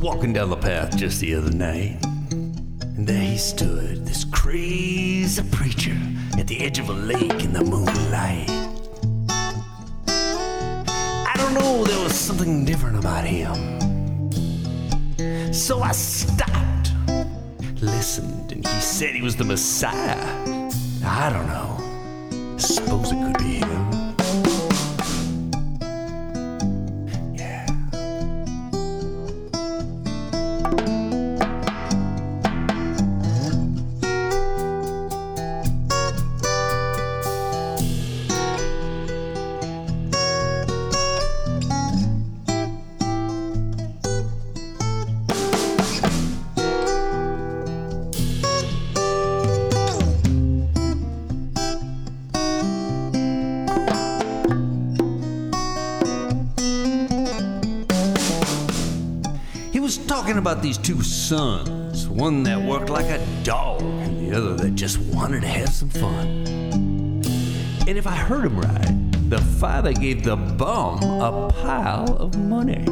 walking down the path just the other night, and there he stood, this crazy preacher, at the edge of a lake in the moonlight. I don't know, there was something different about him. So I stopped, listened, and he said he was the Messiah. I don't know. I suppose it could be him. Talking about these two sons, one that worked like a dog and the other that just wanted to have some fun. And if I heard him right, the father gave the bum a pile of money.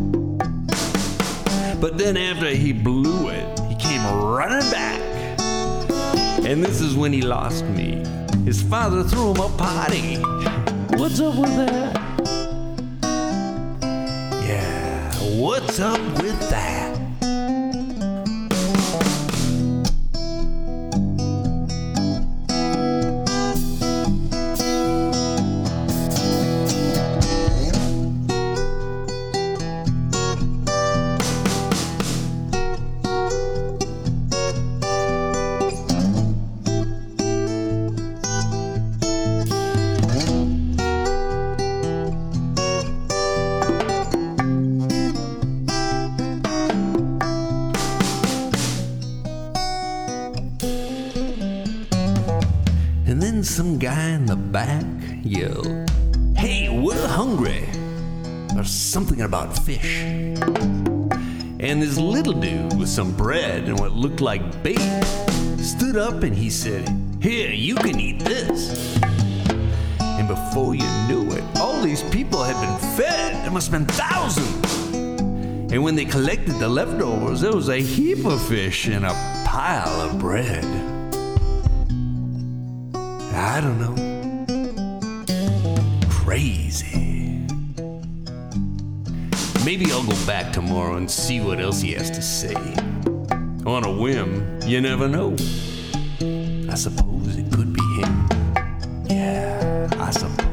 But then after he blew it, he came running back. And this is when he lost me. His father threw him a party. What's up with that? Yeah, what's up with that? And then some guy in the back yelled, "Hey, we're hungry." Or something about fish. And this little dude with some bread and what looked like bait stood up and he said, "Here, you can eat this." And before you knew it, all these people had been fed. There must have been thousands. And when they collected the leftovers, there was a heap of fish and a pile of bread. I don't know. Crazy. Maybe I'll go back tomorrow and see what else he has to say. On a whim, you never know. I suppose it could be him. Yeah, I suppose.